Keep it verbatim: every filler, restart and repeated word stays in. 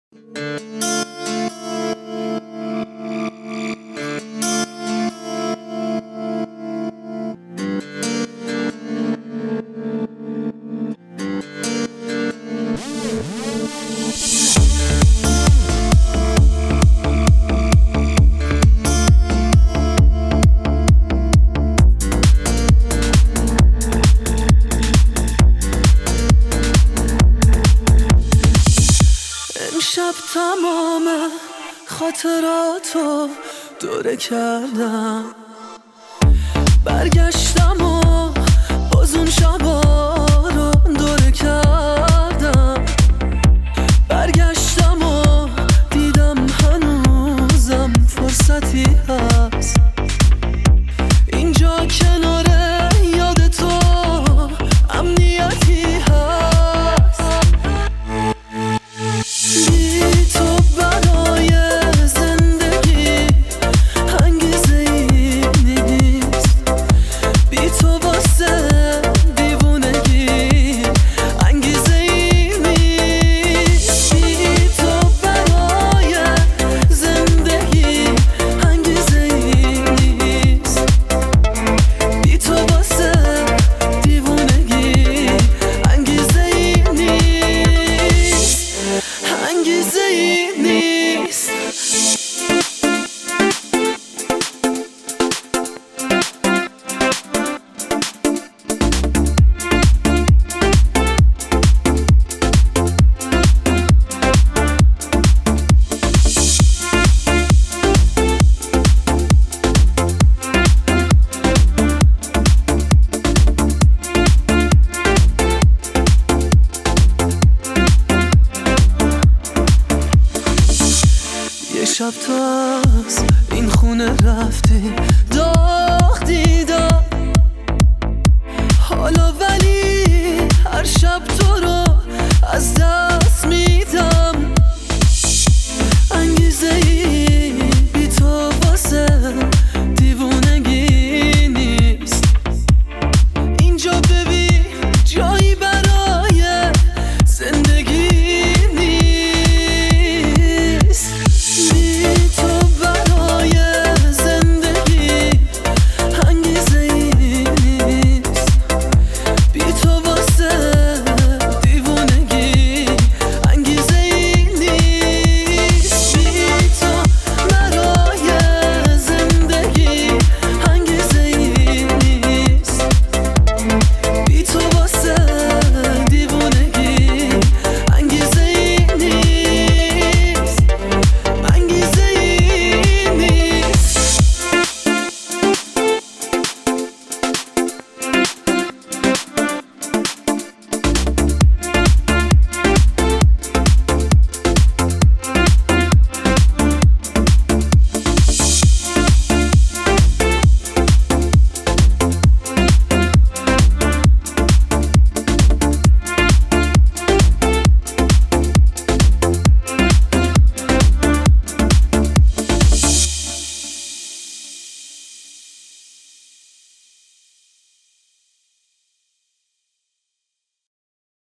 امشب تمام خاطراتو دوره کردم، برگشتم و باز اون شبا رو دوره کردم. برگشتم و دیدم هنوزم فرصتی هست اینجا کنار یاد تو، امنیتی هست. بی تو برای زندگی انگیزه ای نیست، بی تو واسه دیوونگی انگیزه ای نیست. بی تو برای زندگی انگیزه ای نیست، بی تو واسه دیوونگی انگیزه ای نیست، انگیزه ای نیست. یه شب تو از این خونه رفتی، داغ دیدم حالا، ولی هر شب تو رو از دست